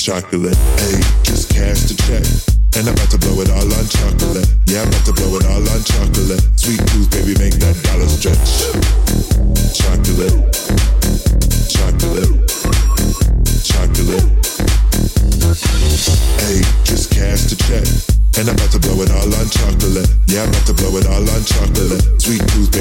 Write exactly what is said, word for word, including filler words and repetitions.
chocolate. Hey, just cash the check. And I'm about to blow it all on chocolate. Yeah, I'm about to blow it all on chocolate. Sweet tooth, baby, make that dollar stretch. Chocolate. Chocolate. Chocolate. Hey, just cash the check. And I'm about to blow it all on chocolate. Yeah, I'm about to blow it all on chocolate. Sweet tooth,